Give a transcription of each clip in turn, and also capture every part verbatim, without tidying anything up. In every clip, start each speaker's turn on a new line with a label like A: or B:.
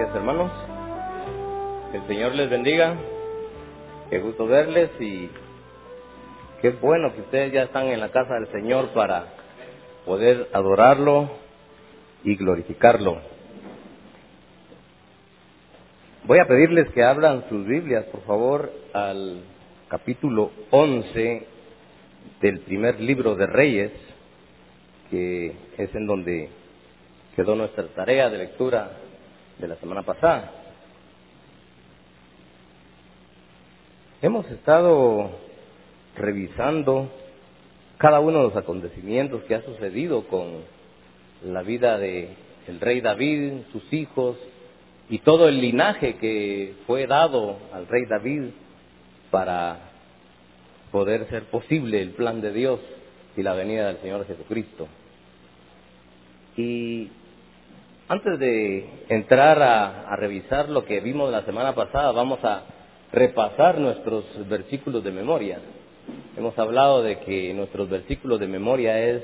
A: días, hermanos. Que el Señor les bendiga. Qué gusto verles y qué bueno que ustedes ya están en la casa del Señor para poder adorarlo y glorificarlo. Voy a pedirles que abran sus Biblias, por favor, al capítulo once del primer libro de Reyes, que es en donde quedó nuestra tarea de lectura de la semana pasada. Hemos estado revisando cada uno de los acontecimientos que ha sucedido con la vida de el rey David, sus hijos y todo el linaje que fue dado al rey David para poder ser posible el plan de Dios y la venida del Señor Jesucristo. Y antes de entrar a, a revisar lo que vimos la semana pasada, vamos a repasar nuestros versículos de memoria. Hemos hablado de que nuestros versículos de memoria es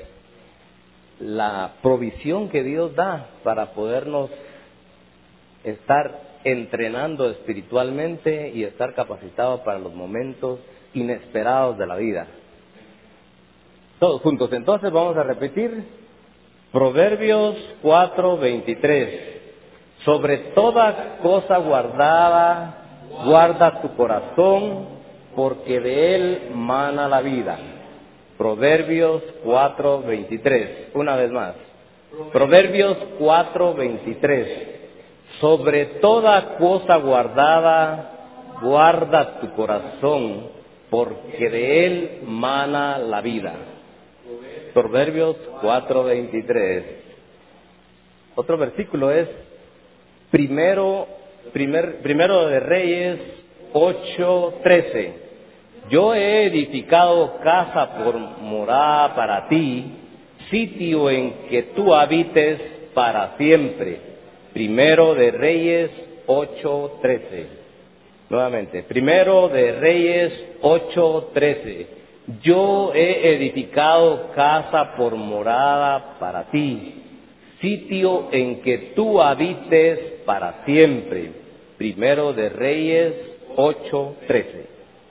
A: la provisión que Dios da para podernos estar entrenando espiritualmente y estar capacitados para los momentos inesperados de la vida. Todos juntos, entonces vamos a repetir Proverbios cuatro veintitrés. Sobre toda cosa guardada, guarda tu corazón, porque de él mana la vida. Proverbios cuatro veintitrés. Una vez más. Proverbios cuatro veintitrés. Sobre toda cosa guardada, guarda tu corazón, porque de él mana la vida. Proverbios cuatro veintitrés. Otro versículo es primero, primer, primero de Reyes ocho trece. Yo he edificado casa por morada para ti, sitio en que tú habites para siempre. Primero de Reyes ocho trece. Nuevamente, primero de Reyes ocho trece. Yo he edificado casa por morada para ti, sitio en que tú habites para siempre. Primero de Reyes ocho trece.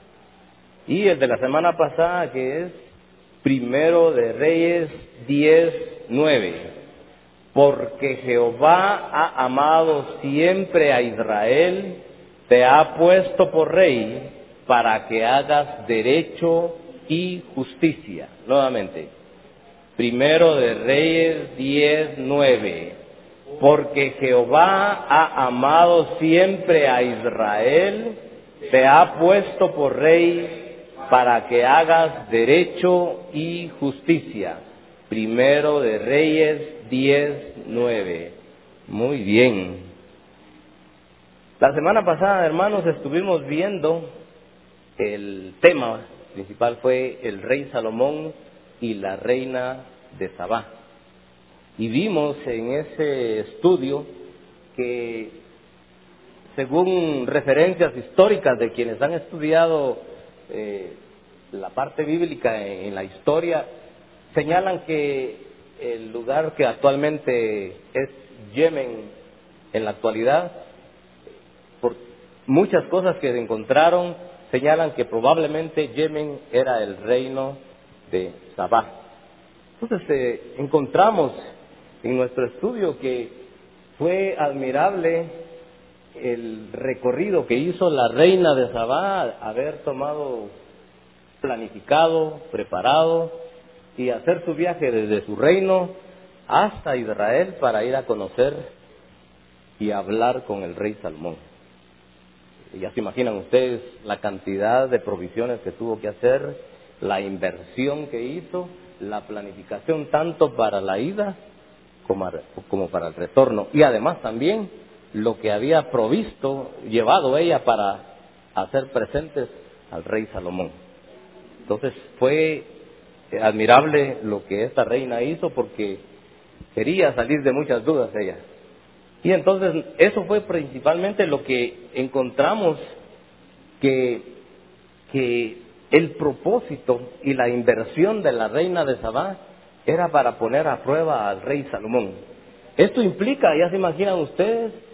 A: Y el de la semana pasada, que es Primero de Reyes diez nueve. Porque Jehová ha amado siempre a Israel, te ha puesto por rey para que hagas derecho y justicia. Nuevamente, Primero de Reyes diez nueve. Porque Jehová ha amado siempre a Israel, te ha puesto por rey para que hagas derecho y justicia. Primero de Reyes diez nueve. Muy bien. La semana pasada, hermanos, estuvimos viendo el tema principal fue el rey Salomón y la reina de Sabá. Y vimos en ese estudio que, según referencias históricas de quienes han estudiado eh, la parte bíblica en, en la historia, señalan que el lugar que actualmente es Yemen en la actualidad, por muchas cosas que se encontraron, señalan que probablemente Yemen era el reino de Sabá. Entonces eh, encontramos en nuestro estudio que fue admirable el recorrido que hizo la reina de Sabá, haber tomado, planificado, preparado y hacer su viaje desde su reino hasta Israel para ir a conocer y hablar con el rey Salomón. Ya se imaginan ustedes la cantidad de provisiones que tuvo que hacer, la inversión que hizo, la planificación tanto para la ida como, como para el retorno. Y además también lo que había provisto, llevado ella para hacer presentes al rey Salomón. Entonces fue admirable lo que esta reina hizo porque quería salir de muchas dudas ella. Y entonces eso fue principalmente lo que encontramos que, que el propósito y la inversión de la reina de Sabá era para poner a prueba al rey Salomón. Esto implica, ya se imaginan ustedes,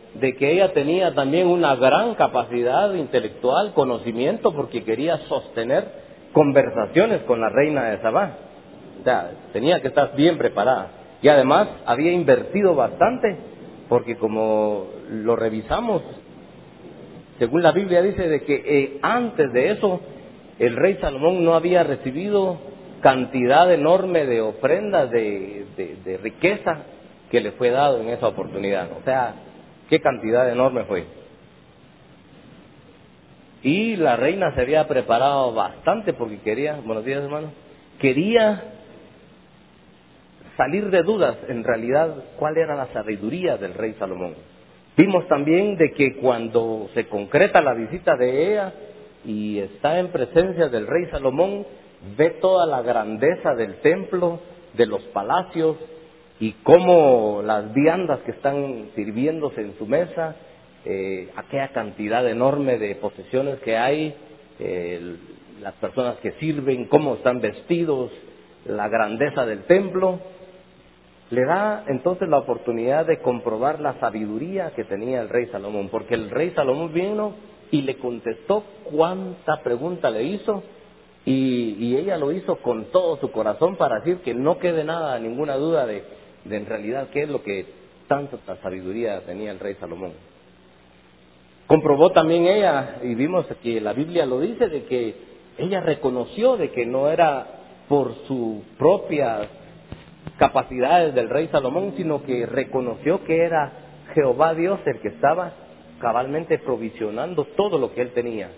A: de que ella tenía también una gran capacidad intelectual, conocimiento, porque quería sostener conversaciones con la reina de Sabá. O sea, tenía que estar bien preparada. Y además había invertido bastante, porque como lo revisamos, según la Biblia dice de que eh, antes de eso, el rey Salomón no había recibido cantidad enorme de ofrendas, de, de, de riqueza que le fue dado en esa oportunidad. O sea, qué cantidad enorme fue. Y la reina se había preparado bastante porque quería, buenos días hermano, quería salir de dudas en realidad cuál era la sabiduría del rey Salomón. Vimos también de que cuando se concreta la visita de ella y está en presencia del rey Salomón, ve toda la grandeza del templo, de los palacios y cómo las viandas que están sirviéndose en su mesa, eh, aquella cantidad enorme de posesiones que hay, eh, las personas que sirven, cómo están vestidos, la grandeza del templo. Le da entonces la oportunidad de comprobar la sabiduría que tenía el rey Salomón, porque el rey Salomón vino y le contestó cuánta pregunta le hizo, y, y ella lo hizo con todo su corazón para decir que no quede nada, ninguna duda de, de en realidad qué es lo que tanta sabiduría tenía el rey Salomón. Comprobó también ella, y vimos que la Biblia lo dice, de que ella reconoció de que no era por su propia capacidades del rey Salomón, sino que reconoció que era Jehová Dios el que estaba cabalmente provisionando todo lo que él tenía,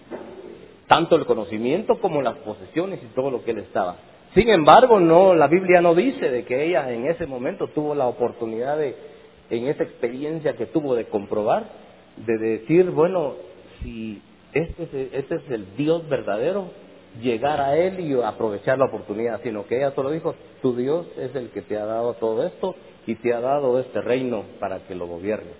A: tanto el conocimiento como las posesiones y todo lo que él estaba. Sin embargo, no, la Biblia no dice de que ella en ese momento tuvo la oportunidad de, en esa experiencia que tuvo de comprobar, de decir, bueno, si este es, este es el Dios verdadero, llegar a él y aprovechar la oportunidad, sino que ella solo dijo, tu Dios es el que te ha dado todo esto y te ha dado este reino para que lo gobiernes.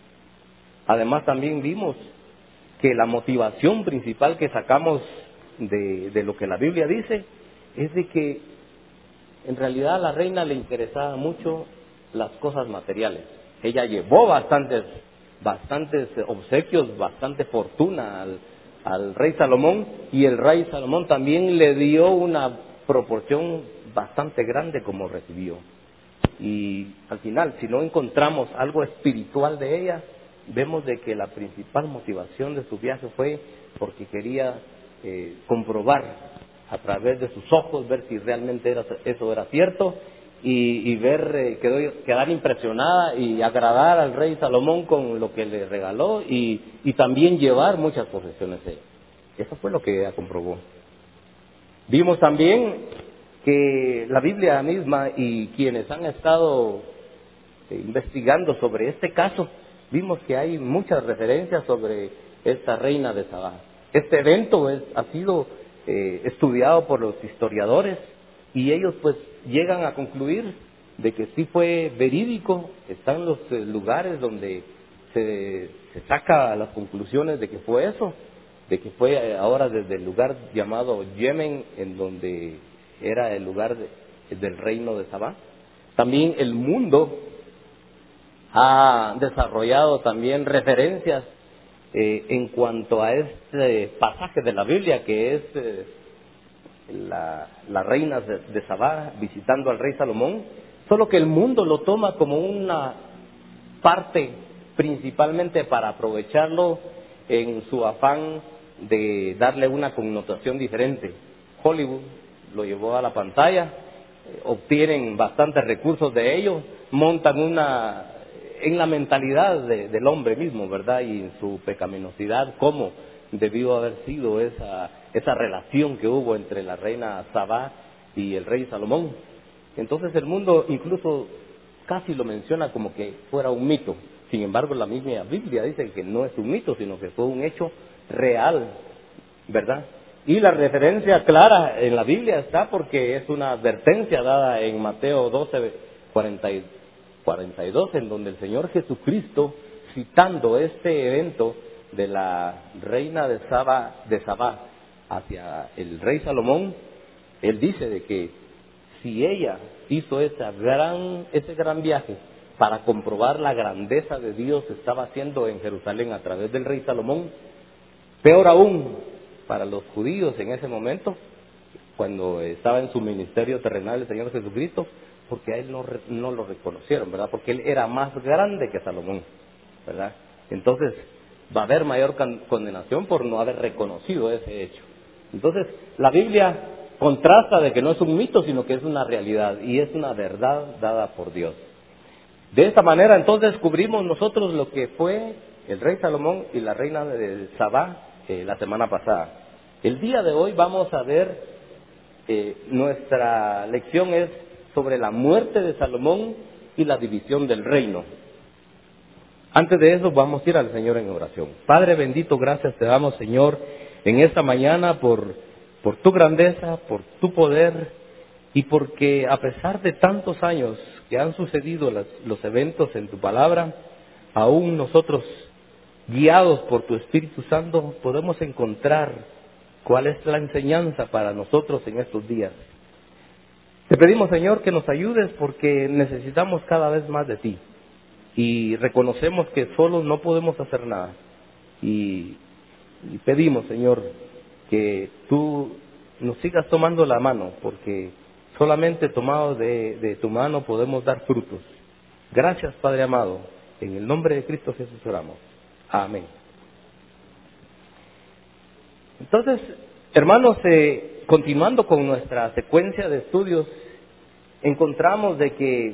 A: Además también vimos que la motivación principal que sacamos de, de lo que la Biblia dice es de que en realidad a la reina le interesaba mucho las cosas materiales. Ella llevó bastantes, bastantes obsequios, bastante fortuna al al rey Salomón, y el rey Salomón también le dio una proporción bastante grande como recibió. Y al final, si no encontramos algo espiritual de ella, vemos de que la principal motivación de su viaje fue porque quería eh, comprobar a través de sus ojos, ver si realmente era, eso era cierto, y, y ver, eh, quedó, quedar impresionada y agradar al rey Salomón con lo que le regaló, y, y también llevar muchas posesiones de él. Eso fue lo que ella comprobó. Vimos también que la Biblia misma y quienes han estado eh, investigando sobre este caso, vimos que hay muchas referencias sobre esta reina de Sabá. Este evento es, ha sido eh, estudiado por los historiadores, y ellos pues llegan a concluir de que sí fue verídico. Están los eh, lugares donde se, se saca las conclusiones de que fue eso, de que fue eh, ahora desde el lugar llamado Yemen, en donde era el lugar de, del reino de Sabá. También el mundo ha desarrollado también referencias eh, en cuanto a este pasaje de la Biblia que es eh, la, la reina de, de Sabá visitando al rey Salomón, solo que el mundo lo toma como una parte principalmente para aprovecharlo en su afán de darle una connotación diferente. Hollywood lo llevó a la pantalla, eh, obtienen bastantes recursos de ello, montan una en la mentalidad de, del hombre mismo, ¿verdad? Y en su pecaminosidad, cómo debió haber sido esa, esa relación que hubo entre la reina Sabá y el rey Salomón. Entonces el mundo incluso casi lo menciona como que fuera un mito. Sin embargo, la misma Biblia dice que no es un mito, sino que fue un hecho real, ¿verdad? Y la referencia clara en la Biblia está porque es una advertencia dada en Mateo doce, cuarenta y dos, en donde el Señor Jesucristo, citando este evento de la reina de Sabá, de Sabá hacia el rey Salomón, él dice de que si ella hizo esa gran, ese gran viaje para comprobar la grandeza de Dios estaba haciendo en Jerusalén a través del rey Salomón. Peor aún para los judíos en ese momento, cuando estaba en su ministerio terrenal el Señor Jesucristo, porque a él no, no lo reconocieron, ¿verdad? Porque él era más grande que Salomón, ¿verdad? Entonces va a haber mayor condenación por no haber reconocido ese hecho. Entonces la Biblia contrasta de que no es un mito, sino que es una realidad y es una verdad dada por Dios. De esta manera entonces descubrimos nosotros lo que fue el rey Salomón y la reina de Sabá eh, la semana pasada. El día de hoy vamos a ver, eh, nuestra lección es sobre la muerte de Salomón y la división del reino. Antes de eso vamos a ir al Señor en oración. Padre bendito, gracias te damos, Señor, en esta mañana por, por tu grandeza, por tu poder y porque a pesar de tantos años que han sucedido las, los eventos en tu palabra, aún nosotros, guiados por tu Espíritu Santo, podemos encontrar cuál es la enseñanza para nosotros en estos días. Te pedimos, Señor, que nos ayudes porque necesitamos cada vez más de ti y reconocemos que solos no podemos hacer nada. Y, y pedimos, Señor, que tú nos sigas tomando la mano, porque solamente tomados de, de tu mano podemos dar frutos. Gracias, Padre amado. En el nombre de Cristo Jesús oramos. Amén. Entonces, hermanos, eh, continuando con nuestra secuencia de estudios, encontramos de que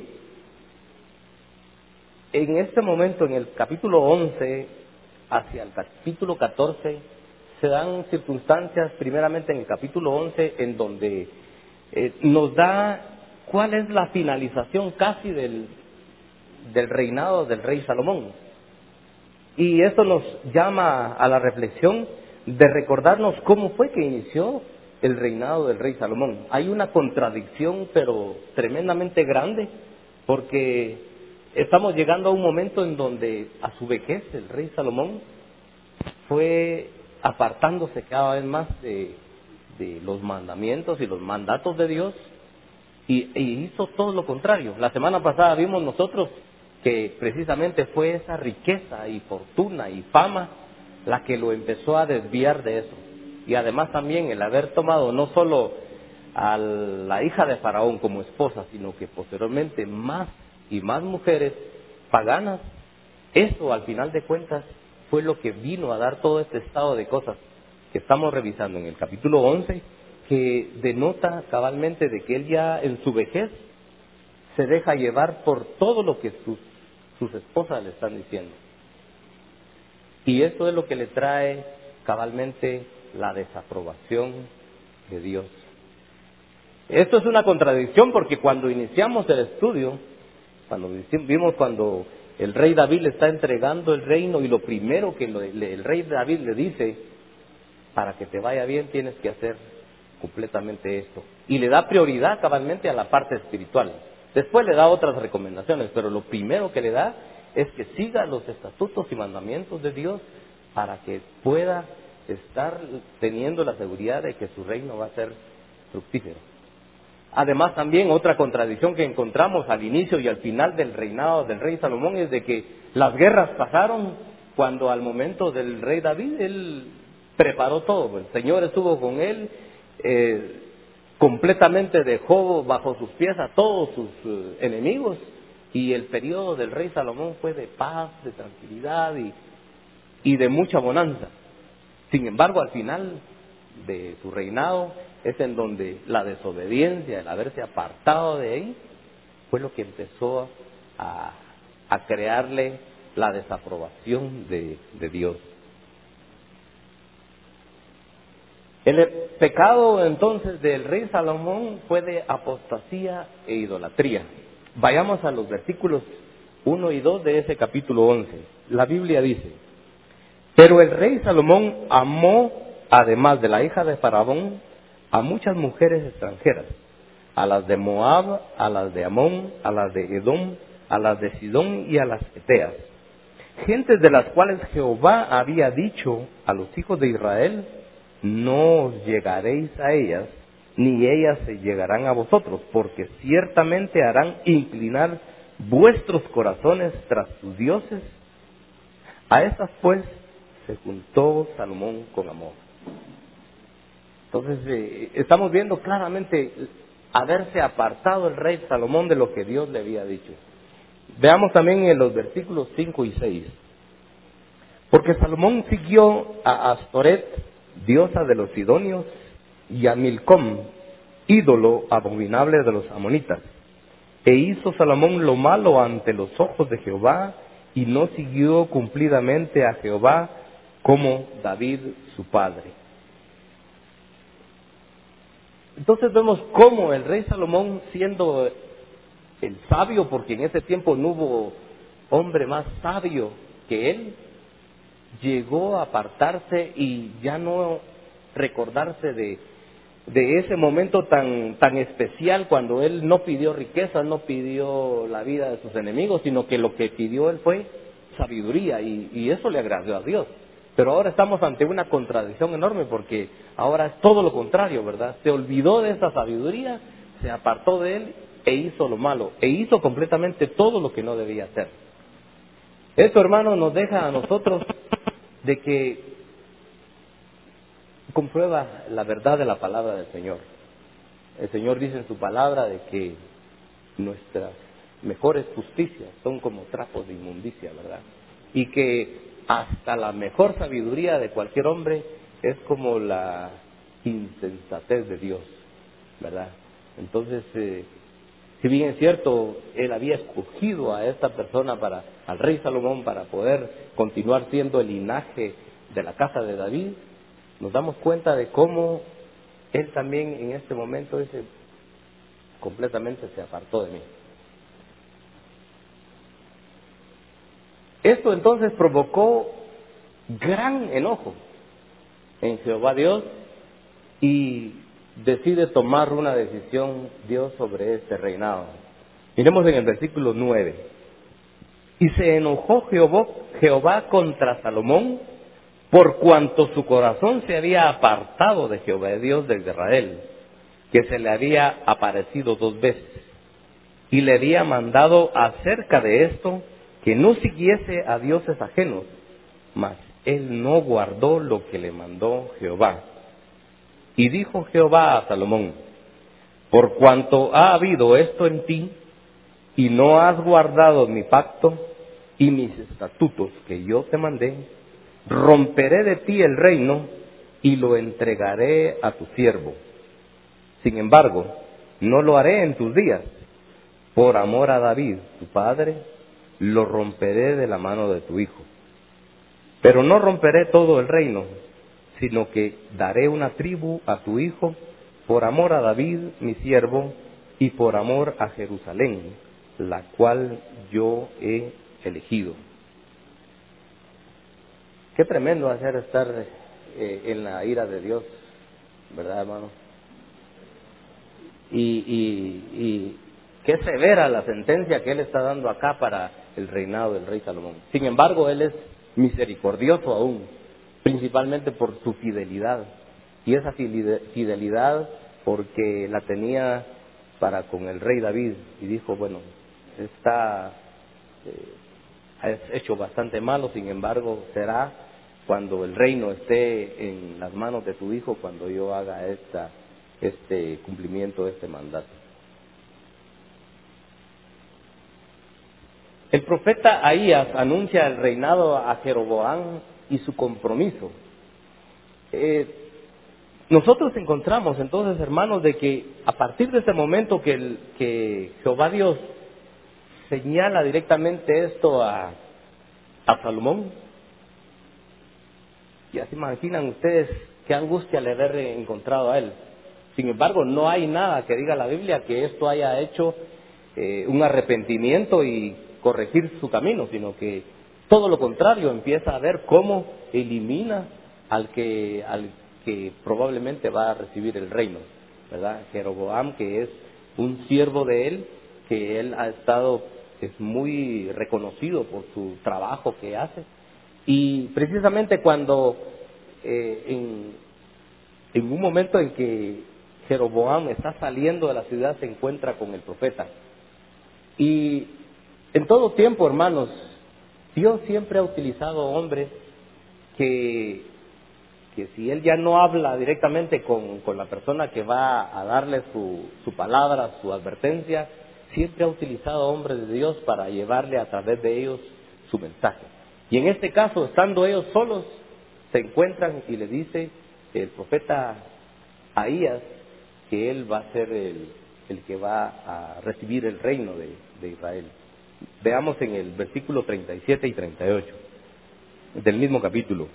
A: en este momento, en el capítulo once hacia el capítulo catorce, se dan circunstancias, primeramente en el capítulo once, en donde eh, nos da cuál es la finalización casi del, del reinado del rey Salomón. Y esto nos llama a la reflexión de recordarnos cómo fue que inició el reinado del rey Salomón. Hay una contradicción, pero tremendamente grande, porque estamos llegando a un momento en donde a su vejez el rey Salomón fue apartándose cada vez más de, de los mandamientos y los mandatos de Dios y, y hizo todo lo contrario. La semana pasada vimos nosotros que precisamente fue esa riqueza y fortuna y fama la que lo empezó a desviar de eso. Y además también el haber tomado no solo a la hija de Faraón como esposa, sino que posteriormente más y más mujeres paganas, eso al final de cuentas fue lo que vino a dar todo este estado de cosas que estamos revisando en el capítulo once, que denota cabalmente de que él ya en su vejez se deja llevar por todo lo que sus, sus esposas le están diciendo. Y eso es lo que le trae cabalmente la desaprobación de Dios. Esto es una contradicción porque cuando iniciamos el estudio, cuando vimos cuando el rey David le está entregando el reino y lo primero que lo, le, el rey David le dice, para que te vaya bien tienes que hacer completamente esto. Y le da prioridad cabalmente a la parte espiritual. Después le da otras recomendaciones, pero lo primero que le da es que siga los estatutos y mandamientos de Dios para que pueda estar teniendo la seguridad de que su reino va a ser fructífero. Además también otra contradicción que encontramos al inicio y al final del reinado del rey Salomón es de que las guerras pasaron cuando al momento del rey David él preparó todo. El Señor estuvo con él, eh, completamente dejó bajo sus pies a todos sus eh, enemigos y el periodo del rey Salomón fue de paz, de tranquilidad y, y de mucha bonanza. Sin embargo, al final de su reinado es en donde la desobediencia, el haberse apartado de él, fue lo que empezó a, a crearle la desaprobación de, de Dios. El pecado entonces del rey Salomón fue de apostasía e idolatría. Vayamos a los versículos uno y dos de ese capítulo once. La Biblia dice: pero el rey Salomón amó, además de la hija de Faraón, a muchas mujeres extranjeras, a las de Moab, a las de Amón, a las de Edom, a las de Sidón y a las Eteas, gentes de las cuales Jehová había dicho a los hijos de Israel: no os llegaréis a ellas, ni ellas se llegarán a vosotros, porque ciertamente harán inclinar vuestros corazones tras sus dioses. A estas pues se juntó Salomón con amor. Entonces eh, estamos viendo claramente haberse apartado el rey Salomón de lo que Dios le había dicho. Veamos también en los versículos cinco y seis. Porque Salomón siguió a Astoret, diosa de los sidonios, y a Milcom, ídolo abominable de los amonitas. E hizo Salomón lo malo ante los ojos de Jehová, y no siguió cumplidamente a Jehová como David su padre. Entonces vemos cómo el rey Salomón, siendo el sabio, porque en ese tiempo no hubo hombre más sabio que él, llegó a apartarse y ya no recordarse de, de ese momento tan, tan especial cuando él no pidió riqueza, no pidió la vida de sus enemigos, sino que lo que pidió él fue sabiduría, y, y eso le agradó a Dios. Pero ahora estamos ante una contradicción enorme, porque ahora es todo lo contrario, ¿verdad? Se olvidó de esa sabiduría, se apartó de él e hizo lo malo, e hizo completamente todo lo que no debía hacer. Esto, hermano, nos deja a nosotros de que comprueba la verdad de la palabra del Señor. El Señor dice en su palabra de que nuestras mejores justicias son como trapos de inmundicia, ¿verdad? Y que hasta la mejor sabiduría de cualquier hombre es como la insensatez de Dios, ¿verdad? Entonces, eh, si bien es cierto, él había escogido a esta persona, para al rey Salomón, para poder continuar siendo el linaje de la casa de David, nos damos cuenta de cómo él también en este momento dice, completamente se apartó de mí. Esto entonces provocó gran enojo en Jehová Dios, y decide tomar una decisión Dios sobre este reinado. Miremos en el versículo nueve. Y se enojó Jehová, Jehová contra Salomón, por cuanto su corazón se había apartado de Jehová Dios de Israel, que se le había aparecido dos veces, y le había mandado acerca de esto que no siguiese a dioses ajenos, mas él no guardó lo que le mandó Jehová. Y dijo Jehová a Salomón, por cuanto ha habido esto en ti, y no has guardado mi pacto y mis estatutos que yo te mandé, romperé de ti el reino y lo entregaré a tu siervo. Sin embargo, no lo haré en tus días. Por amor a David, tu padre, lo romperé de la mano de tu hijo. Pero no romperé todo el reino, sino que daré una tribu a tu hijo, por amor a David, mi siervo, y por amor a Jerusalén, la cual yo he elegido. Qué tremendo hacer estar eh, en la ira de Dios, ¿verdad, hermano? Y, y, y qué severa la sentencia que Él está dando acá para el reinado del rey Salomón. Sin embargo, Él es misericordioso aún, principalmente por su fidelidad. Y esa fidelidad porque la tenía para con el rey David. Y dijo, bueno, está eh, has hecho bastante malo, sin embargo, será cuando el reino esté en las manos de tu hijo, cuando yo haga esta, este cumplimiento de este mandato. El profeta Ahías anuncia el reinado a Jeroboam y su compromiso. Eh, nosotros encontramos entonces, hermanos, de que a partir de ese momento que, el, que Jehová Dios señala directamente esto a, a Salomón, ya se imaginan ustedes qué angustia le haber encontrado a él. Sin embargo, no hay nada que diga la Biblia que esto haya hecho eh, un arrepentimiento y corregir su camino, sino que todo lo contrario, empieza a ver cómo elimina al que, al que probablemente va a recibir el reino, ¿verdad? Jeroboam, que es un siervo de él, que él ha estado, es muy reconocido por su trabajo que hace. Y precisamente cuando eh, en, en un momento en que Jeroboam está saliendo de la ciudad, se encuentra con el profeta. Y En todo tiempo, hermanos, Dios siempre ha utilizado hombres que, que si Él ya no habla directamente con, con la persona que va a darle su, su palabra, su advertencia, siempre ha utilizado hombres de Dios para llevarle a través de ellos su mensaje. Y en este caso, estando ellos solos, se encuentran y le dice el profeta Ahías que él va a ser el, el que va a recibir el reino de, de Israel. Veamos en el versículo treinta y siete y treinta y ocho del mismo capítulo.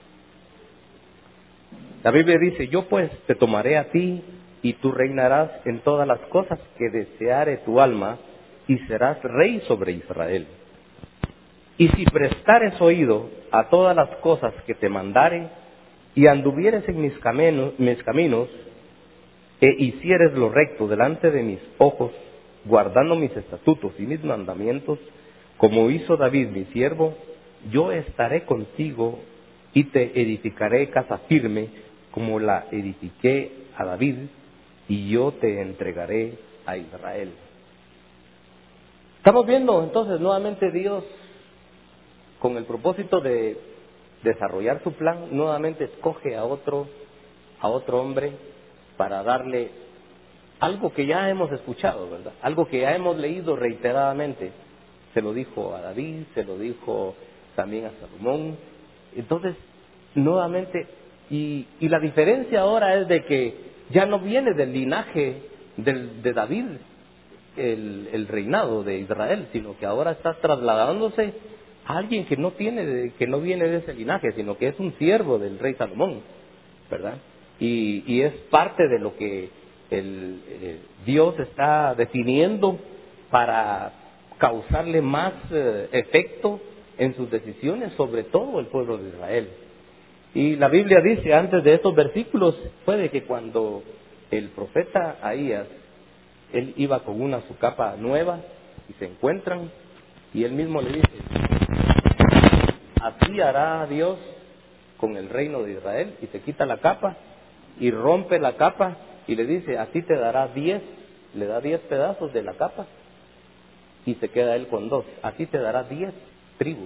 A: La Biblia dice: yo pues te tomaré a ti, y tú reinarás en todas las cosas que deseare tu alma, y serás rey sobre Israel. Y si prestares oído a todas las cosas que te mandare, y anduvieres en mis caminos, mis caminos, e hicieres lo recto delante de mis ojos, guardando mis estatutos y mis mandamientos, como hizo David mi siervo, yo estaré contigo y te edificaré casa firme, como la edifiqué a David, y yo te entregaré a Israel. Estamos viendo entonces nuevamente Dios, con el propósito de desarrollar su plan, nuevamente escoge a otro, a otro hombre para darle algo que ya hemos escuchado, ¿verdad? Algo que ya hemos leído reiteradamente. Se lo dijo a David, se lo dijo también a Salomón. Entonces, nuevamente, y, y la diferencia ahora es de que ya no viene del linaje del, de David el, el reinado de Israel, sino que ahora está trasladándose a alguien que no tiene, que no viene de ese linaje, sino que es un siervo del rey Salomón, ¿verdad? Y, y es parte de lo que el, eh, Dios está definiendo para causarle más eh, efecto en sus decisiones, sobre todo el pueblo de Israel. Y la Biblia dice, antes de estos versículos, puede que cuando el profeta Ahías, él iba con una su capa nueva, y se encuentran, y él mismo le dice: así hará Dios con el reino de Israel, y se quita la capa, y rompe la capa, y le dice: así te dará diez, le da diez pedazos de la capa, y se queda él con dos. Así te dará diez tribus,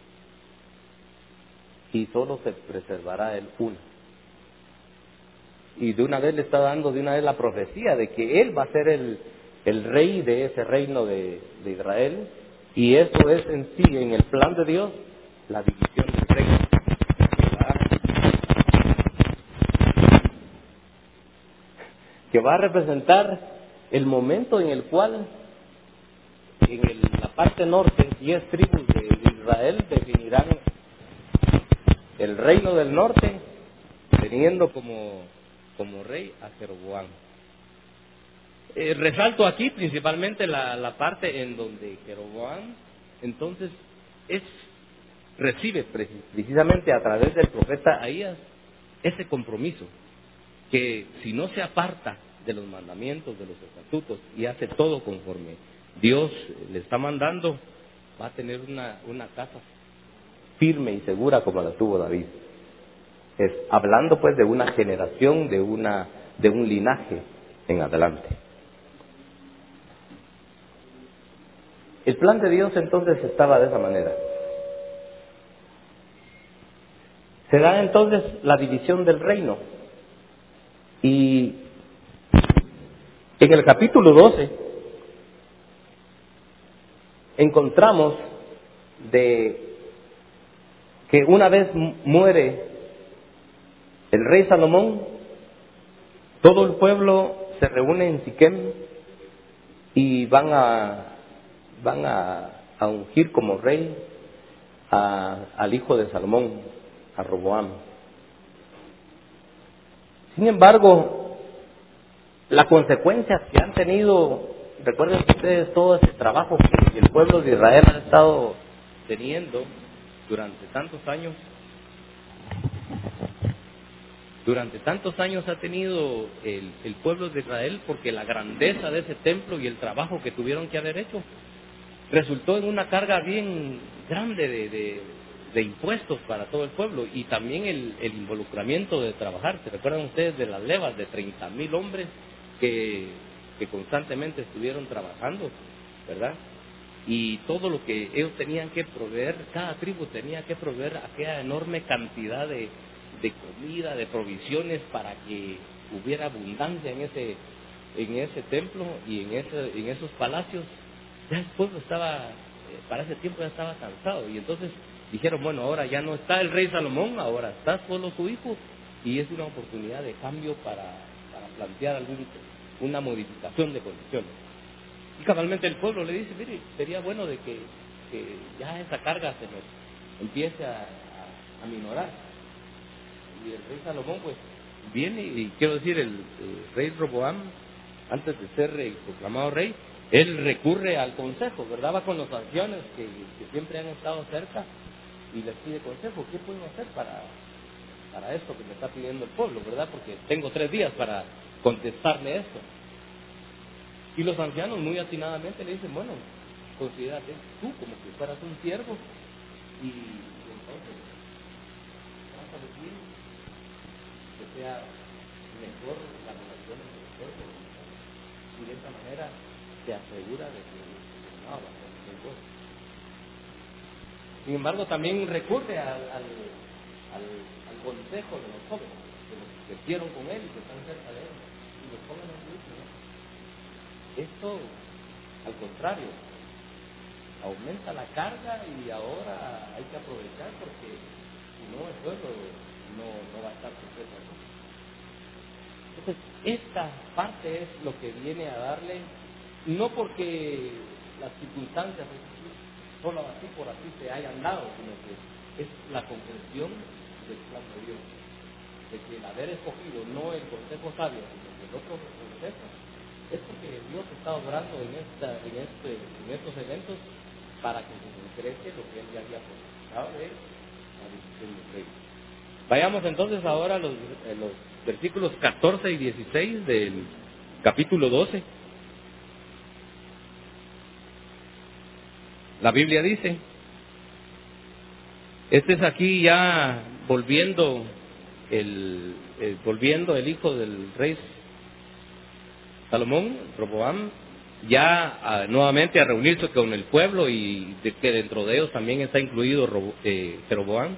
A: y solo se preservará él una. Y de una vez le está dando de una vez la profecía de que él va a ser el, el rey de ese reino de, de Israel, y eso es en sí, en el plan de Dios, la división del reino. Que va a representar el momento en el cual en el, la parte norte, diez tribus de, de Israel definirán el reino del norte, teniendo como, como rey a Jeroboam. Eh, resalto aquí principalmente la, la parte en donde Jeroboam entonces es, recibe precisamente a través del profeta Ahías ese compromiso, que si no se aparta de los mandamientos, de los estatutos, y hace todo conforme Dios le está mandando, va a tener una, una casa firme y segura como la tuvo David. Es hablando pues de una generación, de una de un linaje en adelante. El plan de Dios entonces estaba de esa manera. Se da entonces la división del reino. Y en el capítulo doce encontramos de que una vez muere el rey Salomón, todo el pueblo se reúne en Siquem y van a van a, a ungir como rey a, al hijo de Salomón, a Roboam. Sin embargo, las consecuencias que han tenido, recuerden ustedes todo ese trabajo que el pueblo de Israel ha estado teniendo durante tantos años, durante tantos años ha tenido el, el pueblo de Israel, porque la grandeza de ese templo y el trabajo que tuvieron que haber hecho resultó en una carga bien grande de, de, de impuestos para todo el pueblo, y también el, el involucramiento de trabajar. ¿Se recuerdan ustedes de las levas de treinta mil hombres que, que constantemente estuvieron trabajando, verdad? y todo lo que ellos tenían que proveer, cada tribu tenía que proveer aquella enorme cantidad de, de comida, de provisiones para que hubiera abundancia en ese, en ese templo y en, ese, en esos palacios. Ya el pueblo estaba, eh, para ese tiempo ya estaba cansado, y entonces dijeron, bueno, ahora ya no está el rey Salomón, ahora está solo su hijo, y es una oportunidad de cambio para, para plantear algún, una modificación de condiciones. Y cabalmente el pueblo le dice, mire, sería bueno de que, que ya esa carga se nos empiece a, a, a minorar. Y el rey Salomón pues viene, y quiero decir, el, el rey Roboam, antes de ser rey, proclamado rey, él recurre al consejo, ¿verdad? Va con los ancianos que, que siempre han estado cerca y les pide consejo. ¿Qué puedo hacer para, para esto que me está pidiendo el pueblo, verdad? Porque tengo tres días para contestarle esto. Y los ancianos muy atinadamente le dicen, bueno, considérate tú como que fueras un siervo, y entonces vamos a decir que sea mejor la relación entre el pueblo, y de esta manera se asegura de que no va a ser muy bueno. Sin embargo, también recurre al, al, al, al consejo de los jóvenes, de los que crecieron con él y que están cerca de él, y los jóvenes dicen, ¿no? Esto, al contrario, aumenta la carga y ahora hay que aprovechar, porque si no el pueblo no, no va a estar sujeto a eso. Entonces, esta parte es lo que viene a darle, no porque las circunstancias solo así por así se hayan dado, sino que es la comprensión del plan de Dios, de que el haber escogido no el consejo sabio, sino el otro consejo, es porque Dios está obrando en, esta, en, este, en estos eventos para que se concrete lo que Él ya había pronosticado de la decisión del rey. Vayamos entonces ahora a los, a los versículos catorce y dieciséis del capítulo doce. La Biblia dice, este es aquí ya volviendo el, el volviendo el hijo del rey Salomón, Roboam, ya a, nuevamente a reunirse con el pueblo, y de que dentro de ellos también está incluido Robo, eh, Jeroboam,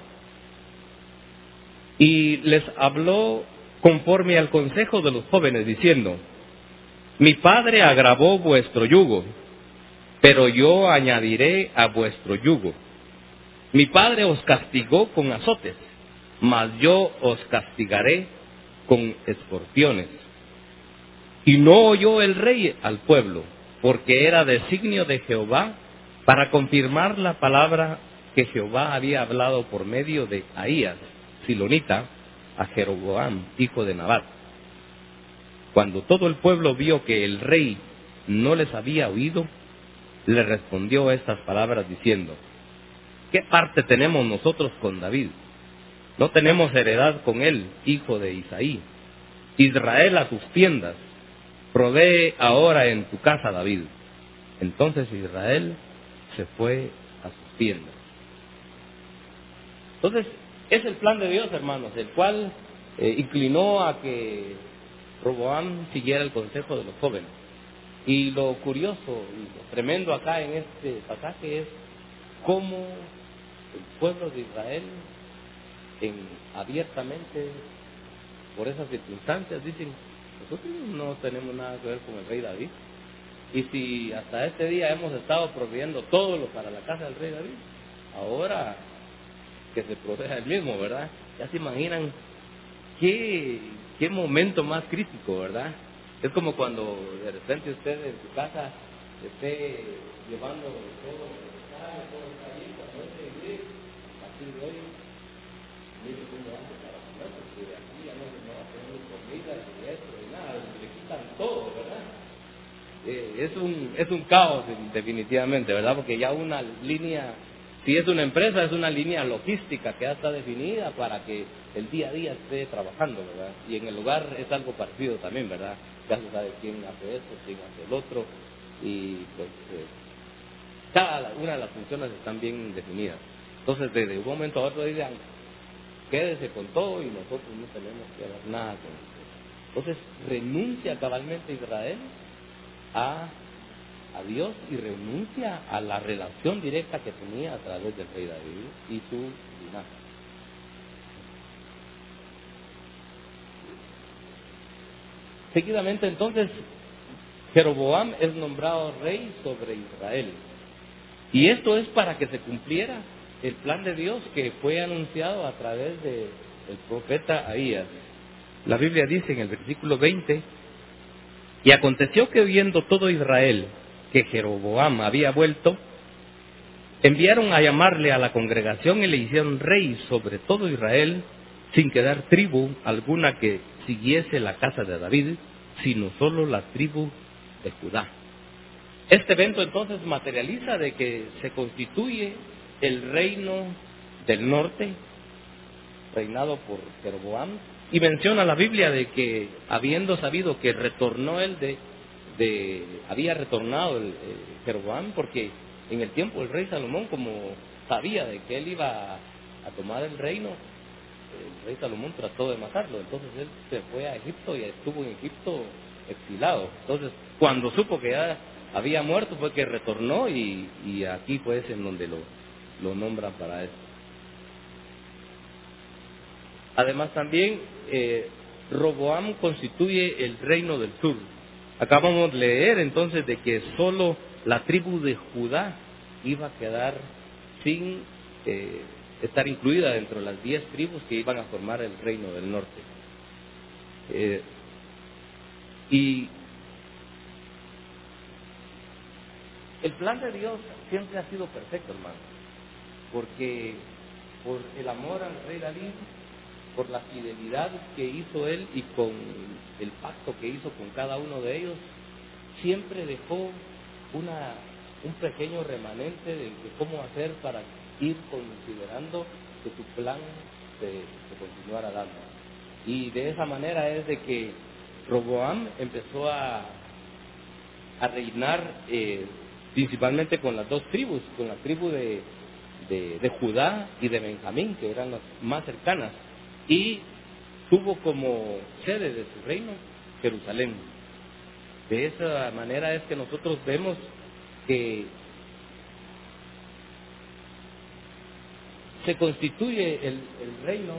A: y les habló conforme al consejo de los jóvenes, diciendo, mi padre agravó vuestro yugo, pero yo añadiré a vuestro yugo. Mi padre os castigó con azotes, mas yo os castigaré con escorpiones. Y no oyó el rey al pueblo, porque era designio de Jehová para confirmar la palabra que Jehová había hablado por medio de Ahías, silonita, a Jeroboam, hijo de Nabat. Cuando todo el pueblo vio que el rey no les había oído, le respondió estas palabras diciendo, ¿qué parte tenemos nosotros con David? No tenemos heredad con él, hijo de Isaí. Israel a tus tiendas, provee ahora en tu casa, David. Entonces Israel se fue a sus tiendas. Entonces, es el plan de Dios, hermanos, el cual eh, inclinó a que Roboam siguiera el consejo de los jóvenes. Y lo curioso y lo tremendo acá en este pasaje es cómo el pueblo de Israel, en, abiertamente, por esas circunstancias, dicen, nosotros no tenemos nada que ver con el rey David. Y si hasta este día hemos estado proveyendo todo lo para la casa del rey David, ahora que se provea el mismo, ¿verdad? Ya se imaginan qué, qué momento más crítico, ¿verdad? Es como cuando de repente usted en su casa esté llevando todo lo necesario, todo está bien, cuando esté bien, a partir de hoy, mire cómo hace para comer, porque de aquí ya no, no va a tener ni comida, ni esto, ni nada, le quitan todo, ¿verdad? Eh, es un es un caos definitivamente, ¿verdad? Porque ya una línea, si es una empresa, es una línea logística que ya está definida para que el día a día esté trabajando, ¿verdad? Y en el lugar es algo parecido también, ¿verdad? Ya se sabe quién hace esto, quién hace el otro, y pues eh, cada una de las funciones están bien definidas. Entonces, desde un momento a otro digan, quédese con todo y nosotros no tenemos que hacer nada con eso. Entonces, renuncia cabalmente Israel a, a Dios y renuncia a la relación directa que tenía a través del rey David y su linaje. Seguidamente entonces, Jeroboam es nombrado rey sobre Israel. Y esto es para que se cumpliera el plan de Dios que fue anunciado a través del profeta Ahías. La Biblia dice en el versículo veinte, y aconteció que oyendo todo Israel que Jeroboam había vuelto, enviaron a llamarle a la congregación y le hicieron rey sobre todo Israel, sin quedar tribu alguna que siguiese la casa de David, sino solo la tribu de Judá. Este evento entonces materializa de que se constituye el reino del norte, reinado por Jeroboam, y menciona la Biblia de que habiendo sabido que retornó él de, de había retornado el, el Jeroboam, porque en el tiempo del rey Salomón, como sabía de que él iba a, a tomar el reino, el rey Salomón trató de matarlo, entonces él se fue a Egipto y estuvo en Egipto exilado. Entonces, cuando supo que ya había muerto, fue que retornó y, y aquí pues en donde lo, lo nombran para eso. Además también, eh, Roboam constituye el reino del sur. Acabamos de leer entonces de que solo la tribu de Judá iba a quedar sin eh, estar incluida dentro de las diez tribus que iban a formar el reino del norte. Eh, y el plan de Dios siempre ha sido perfecto, hermano, porque por el amor al rey David, por la fidelidad que hizo él y con el pacto que hizo con cada uno de ellos, siempre dejó una, un pequeño remanente de, de cómo hacer para ir considerando que su plan se, se continuara dando. Y de esa manera es de que Roboam empezó a, a reinar eh, principalmente con las dos tribus, con la tribu de, de, de Judá y de Benjamín, que eran las más cercanas, y tuvo como sede de su reino Jerusalén. De esa manera es que nosotros vemos que se constituye el, el reino.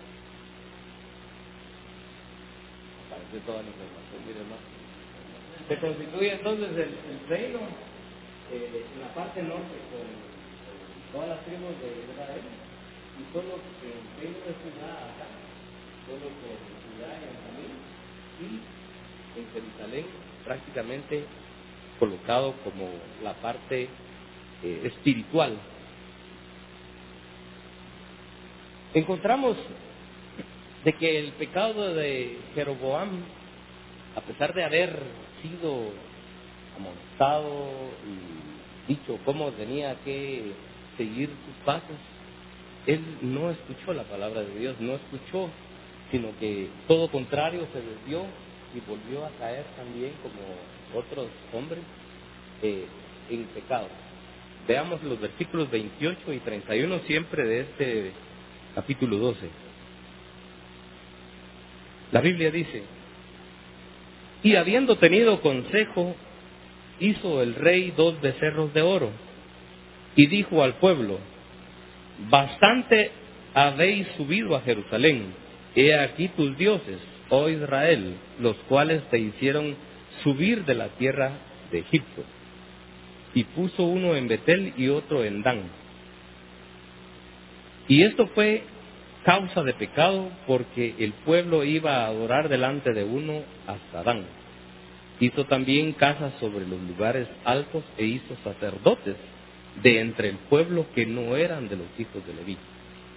A: Aparece toda la información, mire, hermano. Se constituye entonces el, el reino eh, en la parte norte con, con todas las tribus de Israel, y solo el reino de Judá acá, solo con Judá y Benjamín, y en Jerusalén prácticamente colocado como la parte eh, espiritual. Encontramos de que el pecado de Jeroboam, a pesar de haber sido amonestado y dicho cómo tenía que seguir sus pasos, él no escuchó la palabra de Dios, no escuchó, sino que todo contrario se desvió y volvió a caer también como otros hombres eh, en pecado. Veamos los versículos veintiocho y treinta y uno siempre de este capítulo doce. La Biblia dice: y habiendo tenido consejo, hizo el rey dos becerros de oro, y dijo al pueblo: bastante habéis subido a Jerusalén, he aquí tus dioses, oh Israel, los cuales te hicieron subir de la tierra de Egipto. Y puso uno en Betel y otro en Dan. Y esto fue causa de pecado, porque el pueblo iba a adorar delante de uno hasta Dan. Hizo también casas sobre los lugares altos e hizo sacerdotes de entre el pueblo que no eran de los hijos de Leví.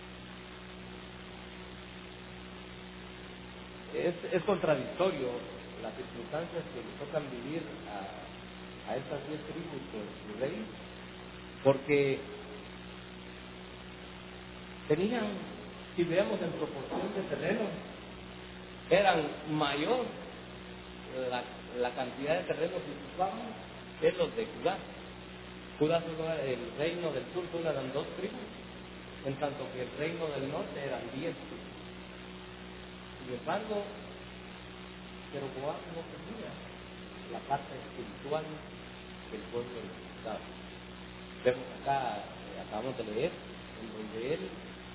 A: Es, es contradictorio las circunstancias que le tocan vivir a, a estas diez tribus con su rey, porque tenían, si veamos en proporción de terreno, eran mayor la, la cantidad de terrenos que ocupaban que los de Judá. Judá, el reino del sur, solo eran dos tribus, en tanto que el reino del norte eran diez tribus. Sin embargo, Jeroboam no tenía la parte espiritual el pueblo necesitaba. Vemos acá, eh, acabamos de leer, en donde él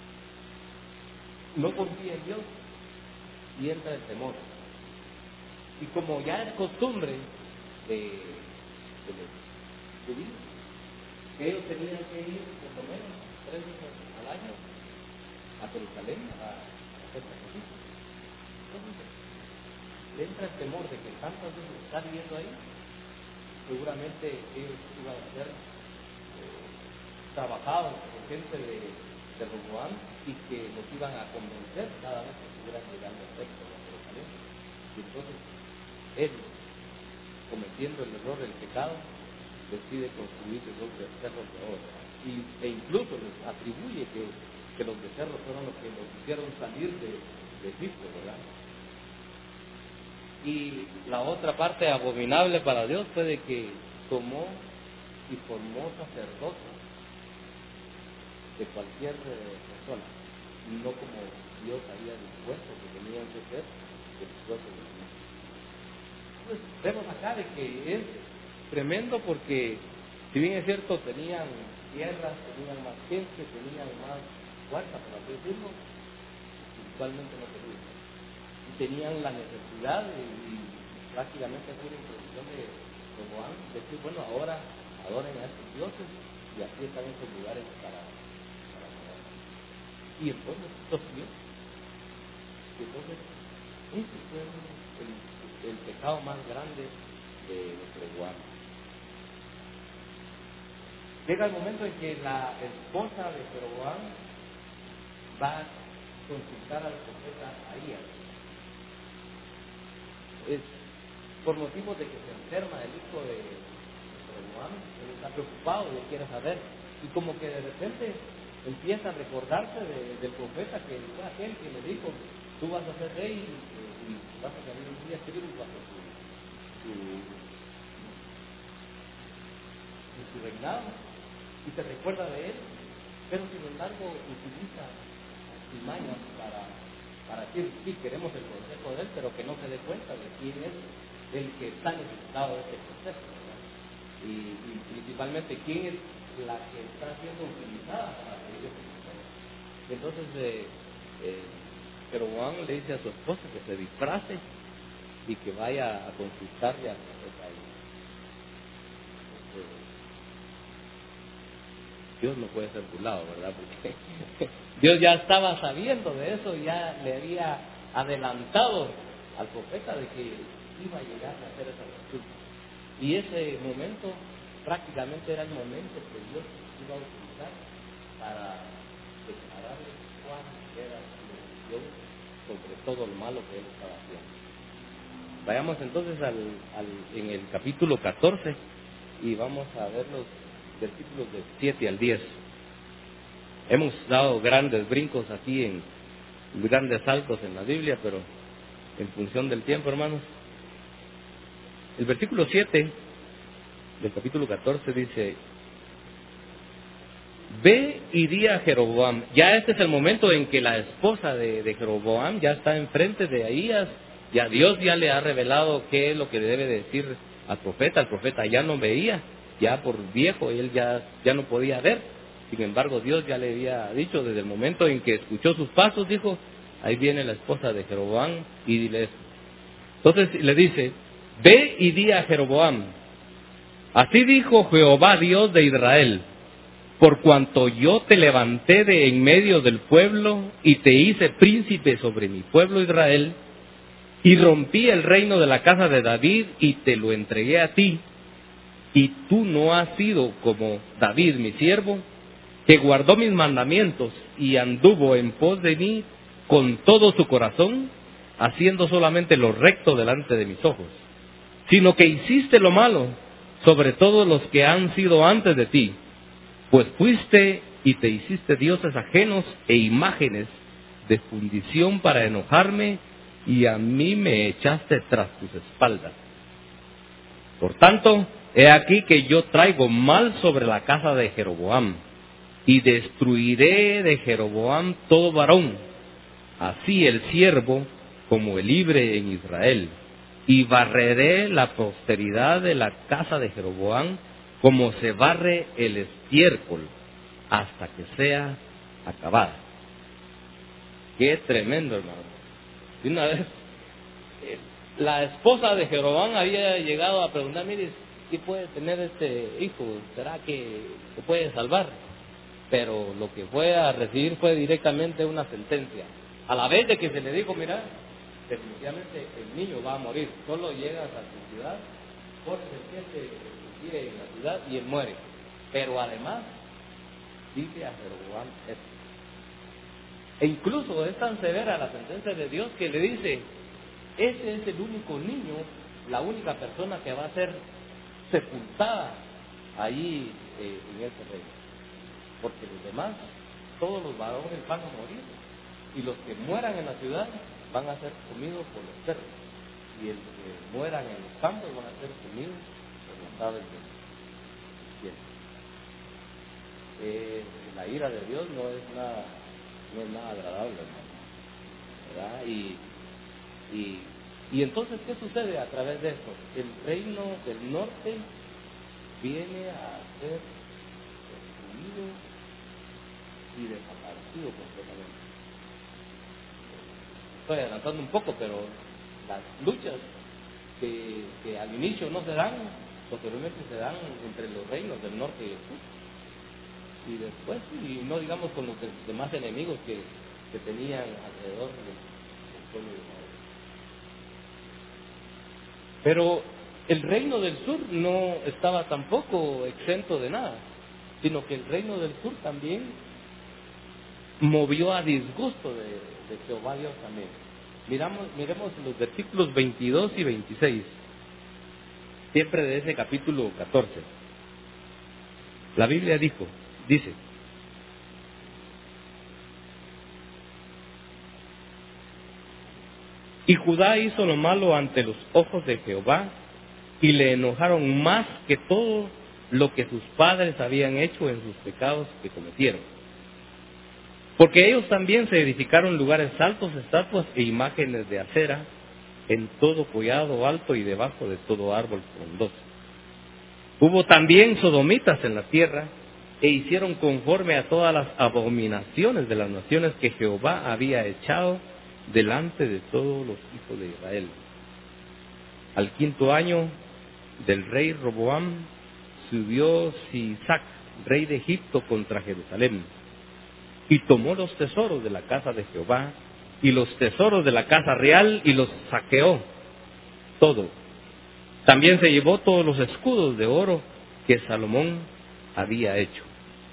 A: no confía en Dios y entra el temor. Y como ya es costumbre de, de los judíos, que ellos tenían que ir por lo menos tres veces al año a Jerusalén a hacer sacrificios. Entonces, le entra el temor de que tantas veces están viendo ahí, seguramente ellos iban a ser eh, trabajados por gente de, de Roboam y que los iban a convencer cada vez que estuvieran llegando al texto de Jerusalén. Y entonces él, cometiendo el error del pecado, decide construir dos becerros de oro. Y, e incluso les atribuye que, que los becerros fueron los que los hicieron salir de, de Egipto, ¿verdad? Y la otra parte abominable para Dios fue de que tomó y formó sacerdotes de cualquier persona, no como Dios había dispuesto que tenían que ser después de Dios. Entonces, vemos acá de que es tremendo porque, si bien es cierto, tenían tierras, tenían más gente, tenían más fuerza, por así decirlo, espiritualmente no tenían. Y tenían la necesidad de, y prácticamente hacer la introducción de Roboam, decir, bueno, ahora adoren a estos dioses y aquí están esos lugares para, para adorar. Y entonces, estos dioses, y entonces, ese fue el, el pecado más grande de Roboam. Llega el momento en que la esposa de Jeroboam va a consultar al profeta Ahías. Es por motivos de que se enferma el hijo de Jeroboam, él está preocupado y él quiere saber. Y como que de repente empieza a recordarse de, del profeta que fue aquel que le dijo, tú vas a ser rey y, y vas a tener un día tribus bajo tu, tu, tu reinado. Y se recuerda de él, pero sin embargo utiliza mañas para, para decir, sí, queremos el consejo de él, pero que no se dé cuenta de quién es el que está necesitado de ese consejo, ¿verdad? Y, y principalmente quién es la que está siendo utilizada para pedir ese consejo. Entonces, eh, eh, Jeroboam le dice a su esposa que se disfrace y que vaya a consultarle a profeta ahí. Dios no puede ser burlado, ¿verdad? Porque Dios ya estaba sabiendo de eso, ya le había adelantado al profeta de que iba a llegar a hacer esa consulta. Y ese momento prácticamente era el momento que Dios iba a utilizar para declararle cuál era su decisión sobre todo lo malo que él estaba haciendo. Vayamos entonces al, al, en el capítulo catorce y vamos a ver los versículos del siete al diez. Hemos dado grandes brincos aquí, en grandes saltos en la Biblia, pero en función del tiempo, hermanos. El versículo siete del capítulo catorce dice: ve y di a Jeroboam. Ya este es el momento en que la esposa de, de Jeroboam ya está enfrente de Ahías. Ya Dios ya le ha revelado qué es lo que debe decir al profeta. El profeta ya no veía, ya por viejo, él ya, ya no podía ver. Sin embargo, Dios ya le había dicho desde el momento en que escuchó sus pasos, dijo, ahí viene la esposa de Jeroboam, y dile esto. Entonces le dice, ve y di a Jeroboam, así dijo Jehová Dios de Israel, por cuanto yo te levanté de en medio del pueblo y te hice príncipe sobre mi pueblo Israel, y rompí el reino de la casa de David y te lo entregué a ti, y tú no has sido como David mi siervo, que guardó mis mandamientos y anduvo en pos de mí con todo su corazón, haciendo solamente lo recto delante de mis ojos, sino que hiciste lo malo sobre todos los que han sido antes de ti, pues fuiste y te hiciste dioses ajenos e imágenes de fundición para enojarme, y a mí me echaste tras tus espaldas. Por tanto, he aquí que yo traigo mal sobre la casa de Jeroboam, y destruiré de Jeroboam todo varón, así el siervo como el libre en Israel, y barreré la posteridad de la casa de Jeroboam como se barre el estiércol hasta que sea acabada. Qué tremendo, hermano. Y una vez eh, la esposa de Jeroboam había llegado a preguntar, mire, ¿qué puede tener este hijo? ¿Será que se puede salvar? Pero lo que fue a recibir fue directamente una sentencia. A la vez de que se le dijo, mira, definitivamente el niño va a morir. Solo llegas a tu ciudad, pones el pie que quiere en la ciudad y él muere. Pero además, dice a Jeroboam esto. E incluso es tan severa la sentencia de Dios que le dice, ese es el único niño, la única persona que va a ser sepultada ahí eh, en ese reino. Porque los demás, todos los varones van a morir. Y los que mueran en la ciudad van a ser comidos por los perros. Y los que mueran en los campos van a ser comidos por las aves del cielo. Eh, la ira de Dios no es nada, no es nada agradable, hermano, ¿verdad? Y, y, y entonces, ¿qué sucede a través de esto? El reino del norte viene a ser destruido y desaparecido completamente. Estoy adelantando un poco, pero las luchas que, que al inicio no se dan, posteriormente se dan entre los reinos del norte y el sur. Y después, y no digamos con los demás enemigos que, que tenían alrededor del, del pueblo de Israel. Pero el reino del sur no estaba tampoco exento de nada, sino que el reino del sur también movió a disgusto de, de Jehová Dios también. Miramos, miremos los versículos veintidós y veintiséis, siempre de ese capítulo catorce. La Biblia dijo, dice, y Judá hizo lo malo ante los ojos de Jehová, y le enojaron más que todo lo que sus padres habían hecho en sus pecados que cometieron. Porque ellos también se edificaron lugares altos, estatuas e imágenes de acera, en todo collado alto y debajo de todo árbol frondoso. Hubo también sodomitas en la tierra, e hicieron conforme a todas las abominaciones de las naciones que Jehová había echado delante de todos los hijos de Israel. Al quinto año del rey Roboam, subió Sisac, rey de Egipto, contra Jerusalén, y tomó los tesoros de la casa de Jehová, y los tesoros de la casa real, y los saqueó todo. También se llevó todos los escudos de oro que Salomón había hecho.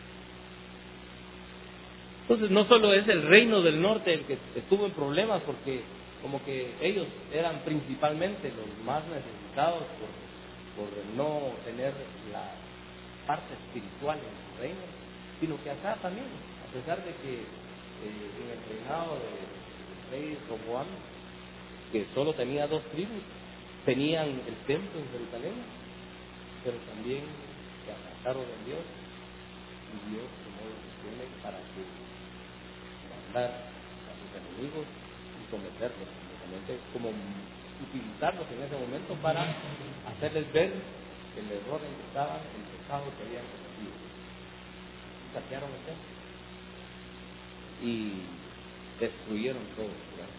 A: Entonces no solo es el reino del norte el que estuvo en problemas, porque como que ellos eran principalmente los más necesitados por, por no tener la parte espiritual en su reino, sino que acá también, a pesar de que eh, en el reinado del rey Roboam, que solo tenía dos tribus, tenían el templo en Jerusalén, pero también se apartaron de Dios, y Dios tomó decisiones para que mandar a sus enemigos y someterlos, como utilizarlos en ese momento para hacerles ver el error en que estaban, el pecado que habían cometido. Saquearon el templo y destruyeron todo, ¿verdad?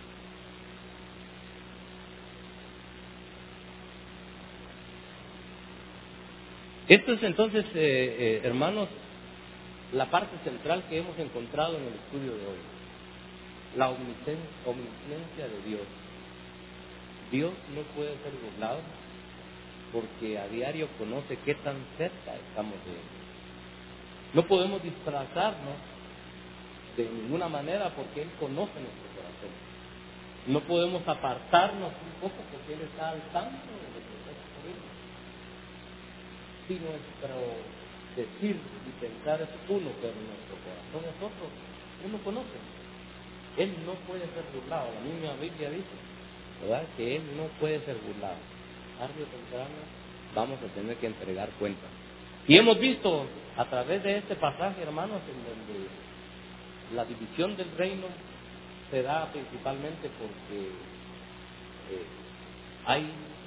A: Esto es entonces, eh, eh, hermanos, la parte central que hemos encontrado en el estudio de hoy. La omniscien- omnisciencia de Dios. Dios no puede ser burlado porque a diario conoce qué tan cerca estamos de Él. No podemos disfrazarnos de ninguna manera porque Él conoce nuestro corazón. No podemos apartarnos un poco porque Él está al tanto de lo que está ocurriendo. Si nuestro decir y pensar es uno, pero nuestro corazón es otro, Él no conoce. Él no puede ser burlado. La misma Biblia dice, ¿verdad?, que Él no puede ser burlado. Tarde o temprano vamos a tener que entregar cuenta. Y hemos visto a través de este pasaje, hermanos, en donde la división del reino se da principalmente porque eh, hay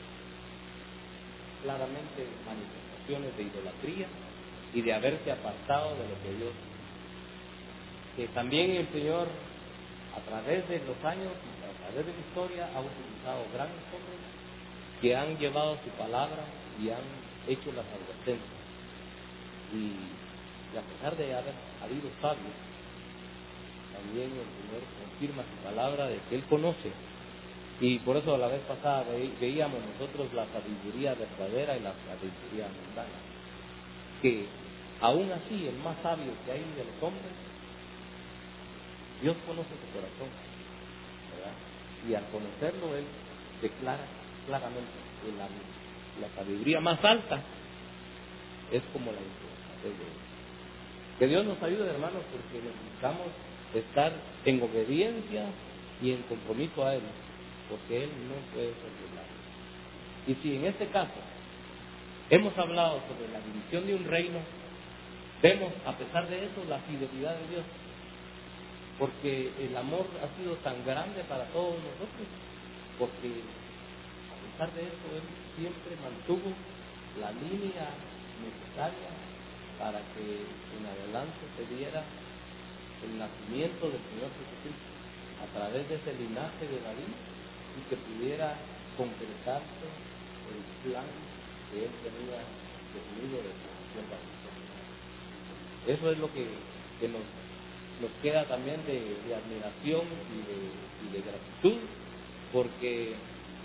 A: claramente manifestaciones de idolatría y de haberse apartado de lo que Dios. Que también el Señor, a través de los años, a través de la historia, ha utilizado grandes hombres que han llevado su palabra y han hecho las advertencias. Y, y a pesar de haber habido sabios, también el Señor confirma su palabra de que Él conoce. Y por eso la vez pasada ve, veíamos nosotros la sabiduría verdadera y la sabiduría mundana. Que aún así, el más sabio que hay de los hombres, Dios conoce su corazón, ¿verdad? Y al conocerlo, Él declara claramente que la, la sabiduría más alta es como la integridad de Dios. Que Dios nos ayude, hermanos, porque necesitamos estar en obediencia y en compromiso a Él, porque Él no puede ser burlado. Y si en este caso hemos hablado sobre la división de un reino, vemos a pesar de eso la fidelidad de Dios, porque el amor ha sido tan grande para todos nosotros, porque a pesar de eso Él siempre mantuvo la línea necesaria para que en adelante se diera el nacimiento del Señor Jesucristo a través de ese linaje de David y que pudiera concretarse el plan que Él tenía definido de su salvación. Eso es lo que, que nos, nos queda también de, de admiración y de, y de gratitud, porque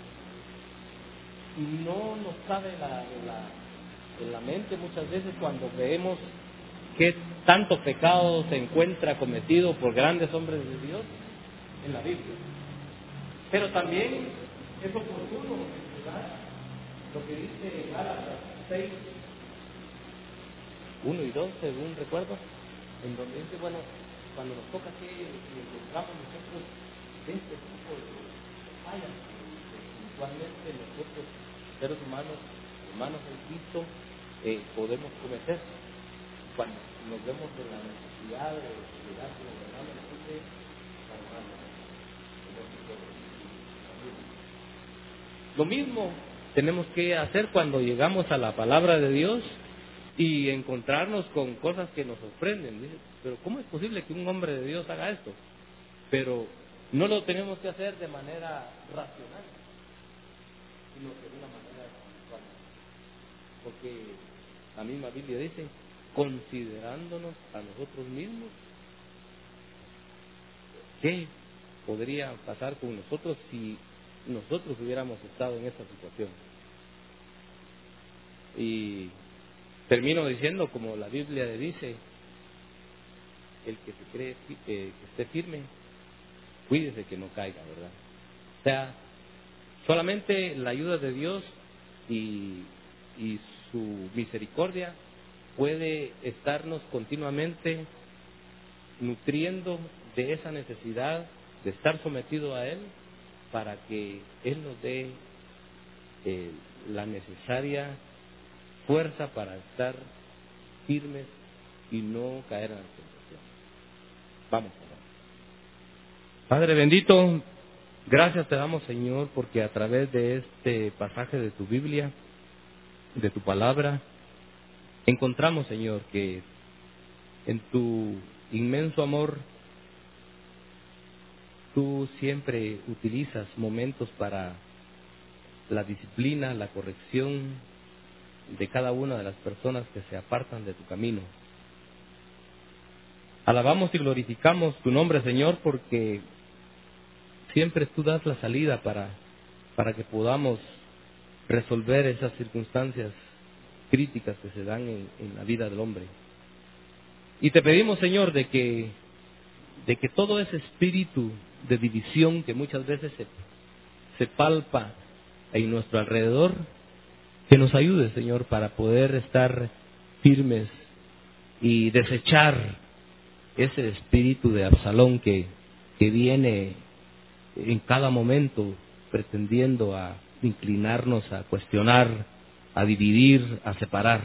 A: no nos cabe la, la, en la mente muchas veces cuando vemos que tanto pecado se encuentra cometido por grandes hombres de Dios en la Biblia. Pero también es oportuno mencionar lo que dice Gálatas seis, uno y dos, según recuerdo, en donde dice, bueno, cuando nos toca que encontramos nosotros este tipo de fallas que espiritualmente nosotros, seres humanos, hermanos en Cristo, eh, podemos cometer. Cuando nos vemos en la necesidad de llegar con los hermanos, entonces, lo mismo tenemos que hacer cuando llegamos a la palabra de Dios y encontrarnos con cosas que nos sorprenden. Dice, pero ¿cómo es posible que un hombre de Dios haga esto? Pero no lo tenemos que hacer de manera racional, sino de una manera espiritual. Porque la misma Biblia dice, considerándonos a nosotros mismos, ¿qué podría pasar con nosotros si nosotros hubiéramos estado en esta situación? Y termino diciendo, como la Biblia le dice, el que se cree eh, que esté firme, cuídese que no caiga, ¿verdad? O sea, solamente la ayuda de Dios y, y su misericordia puede estarnos continuamente nutriendo de esa necesidad de estar sometido a Él, para que Él nos dé eh, la necesaria fuerza para estar firmes y no caer en la tentación. Vamos, Padre bendito, gracias te damos, Señor, porque a través de este pasaje de tu Biblia, de tu palabra, encontramos, Señor, que en tu inmenso amor tú siempre utilizas momentos para la disciplina, la corrección de cada una de las personas que se apartan de tu camino. Alabamos y glorificamos tu nombre, Señor, porque siempre tú das la salida para, para que podamos resolver esas circunstancias críticas que se dan en, en la vida del hombre. Y te pedimos, Señor, de que, de que todo ese espíritu de división que muchas veces se, se palpa en nuestro alrededor, que nos ayude, Señor, para poder estar firmes y desechar ese espíritu de Absalón que, que viene en cada momento pretendiendo a inclinarnos, a cuestionar, a dividir, a separar.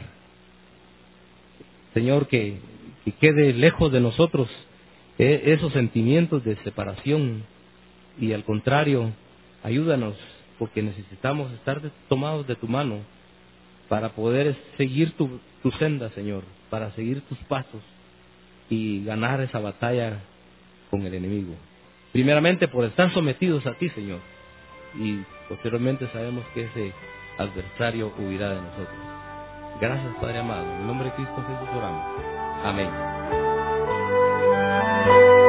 A: Señor, que, que quede lejos de nosotros eh, esos sentimientos de separación y al contrario, ayúdanos
B: porque necesitamos estar de- tomados de tu mano para poder seguir tu, tu senda, Señor, para seguir tus pasos y ganar esa batalla con el enemigo. Primeramente por estar sometidos a ti, Señor, y posteriormente sabemos que ese adversario huirá de nosotros. Gracias, Padre amado. En el nombre de Cristo Jesús oramos. Amén.